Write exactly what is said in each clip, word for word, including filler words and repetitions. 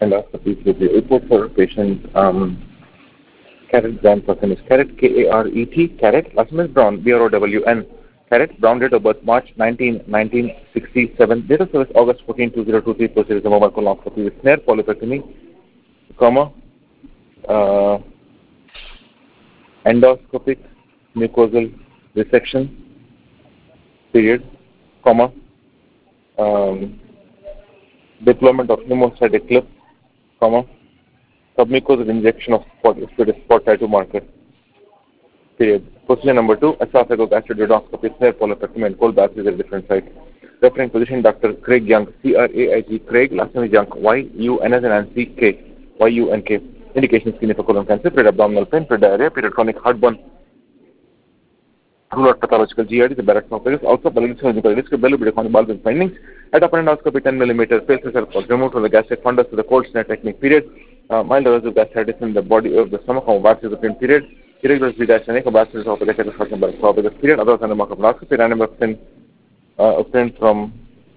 endoscopy with the report for patient um, Caret Brown, first name is Caret, K A R E T, Caret, last name is Brown, B R O W N, Caret, Brown, date of birth March nineteenth, nineteen sixty-seven, date of service August fourteenth, two thousand twenty-three, procedure mobile colonoscopy with snare polypectomy, comma, uh, endoscopic mucosal resection, period, comma, um, deployment of hemostatic clip, comma, submucosal injection of spot, spot tattoo marker, period. Procedure number two, esophagogastric duodenoscopy, snare polypectomy and cold bath is at different sites. Referring physician Doctor Craig Young, C R A I G, Craig, last name is Young, Y U N as in Nancy, K, Y U N K. Indication skin for colon cancer, period abdominal pain, period diarrhea, period chronic heartburn, rule out pathological G I D, the Barrett's esophagus, also pathological risk of belly chronic bowel findings. At upper endoscopy ten millimeter, facial cell was removed from the gastric fundus to the cold snare technique, period. Uh, mild erosive gastritis in the body of the stomach, or baptism period. Irregular G-dash-anic, or baptism esophagus, esophagus, period. Other than the mark of endoscopy, random obtained, uh, obtained from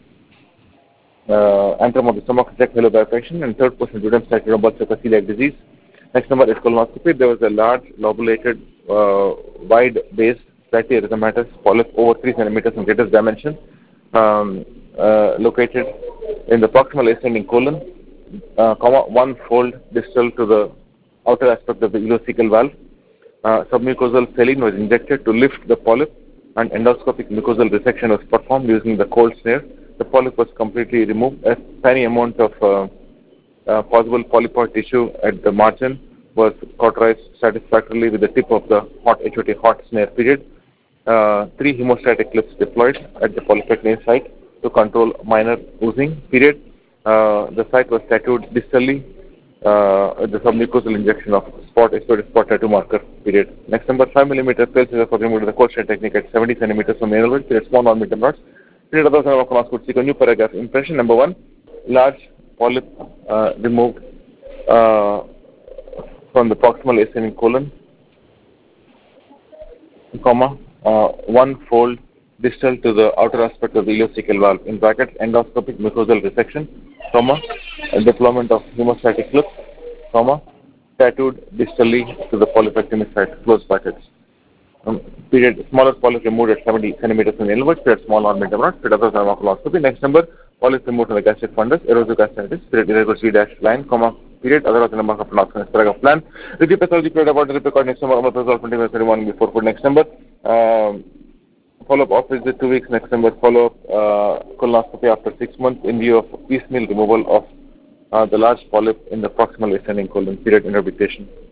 uh, antrum of the stomach, check hello bifurcation, and third person duodenum stature of celiac disease. Next number is colonoscopy. There was a large, lobulated, uh, wide-based fatty erythematous polyp over three centimeters in greatest dimension, um, uh, located in the proximal ascending colon, uh, comma, one fold distal to the outer aspect of the ileocecal valve. Uh, submucosal saline was injected to lift the polyp, and endoscopic mucosal resection was performed using the cold snare. The polyp was completely removed. A tiny amount of uh, uh, possible polypoid tissue at the margin was cauterized satisfactorily with the tip of the hot H O T hot snare, period. Uh, three hemostatic clips deployed at the polypectomy site to control minor oozing, period. Uh, the site was tattooed distally uh, the submucosal injection of spot spot tattoo marker, period. Next number, five millimeter fails for removal of the cold snare technique at seventy centimeters from anal width, period, small non-meter rods. Period, other than could seek a new paragraph. Impression number one, large polyp uh, removed uh, from the proximal ascending colon, comma, uh, one fold distal to the outer aspect of the ileocecal valve, in brackets, endoscopic mucosal resection, comma, deployment of hemostatic clip, comma, tattooed distally to the polypectomy site, close brackets. Um, period, smaller polyp removed at seventy centimeters from the anal width, period, small non-meter rods, period, other than colonoscopy. Next number, polyp removed from the gastric fundus, erosive gastritis, period, irregular G-dash line, comma, period, other than the mark of pronouncement, paragraph plan. Review pathology, period, about the record, next number, omeprazole twenty-five thirty-one before food, next number. Um, Follow-up off visit two weeks, next number, follow-up uh, colonoscopy after six months in view of piecemeal removal of uh, the large polyp in the proximal ascending colon, period, interpretation.